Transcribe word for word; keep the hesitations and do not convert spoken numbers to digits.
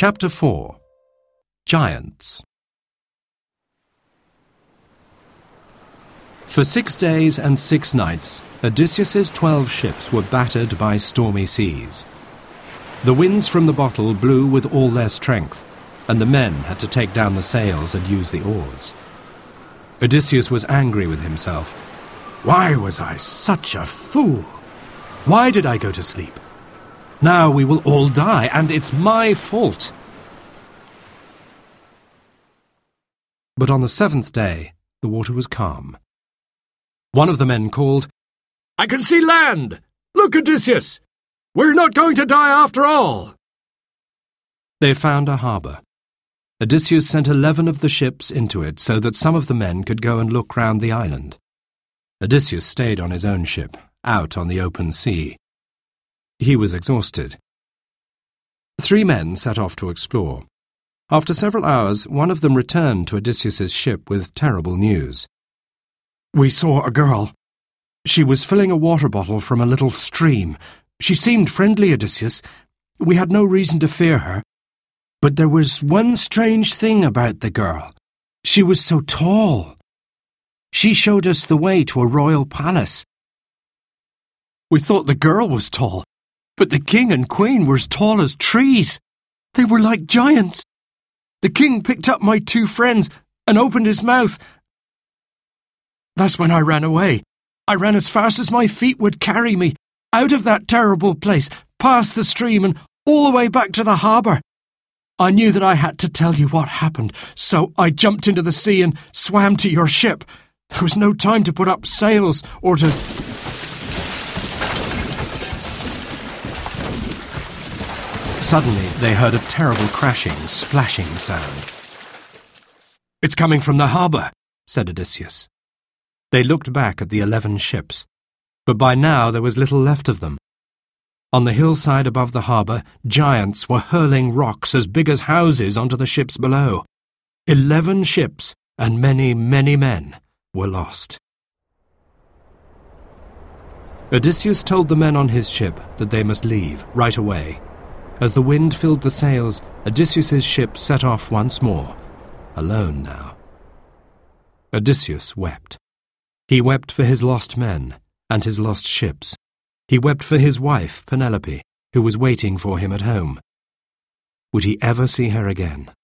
Chapter four. Giants. For six days and six nights, Odysseus's twelve ships were battered by stormy seas. The winds from the bottle blew with all their strength, and the men had to take down the sails and use the oars. Odysseus was angry with himself. Why was I such a fool? Why did I go to sleep? Now we will all die, and it's my fault. But on the seventh day, the water was calm. One of the men called, "I can see land! Look, Odysseus! We're not going to die after all!" They found a harbour. Odysseus sent eleven of the ships into it so that some of the men could go and look round the island. Odysseus stayed on his own ship, out on the open sea. He was exhausted. Three men set off to explore. After several hours, one of them returned to Odysseus's ship with terrible news. "We saw a girl. She was filling a water bottle from a little stream. She seemed friendly, Odysseus. We had no reason to fear her. But there was one strange thing about the girl. She was so tall. She showed us the way to a royal palace. We thought the girl was tall, but the king and queen were as tall as trees. They were like giants. The king picked up my two friends and opened his mouth. That's when I ran away. I ran as fast as my feet would carry me, out of that terrible place, past the stream and all the way back to the harbour. I knew that I had to tell you what happened, so I jumped into the sea and swam to your ship. There was no time to put up sails or to..." Suddenly, they heard a terrible crashing, splashing sound. "It's coming from the harbour," said Odysseus. They looked back at the eleven ships, but by now there was little left of them. On the hillside above the harbour, giants were hurling rocks as big as houses onto the ships below. Eleven ships and many, many men were lost. Odysseus told the men on his ship that they must leave right away. As the wind filled the sails, Odysseus's ship set off once more, alone now. Odysseus wept. He wept for his lost men and his lost ships. He wept for his wife, Penelope, who was waiting for him at home. Would he ever see her again?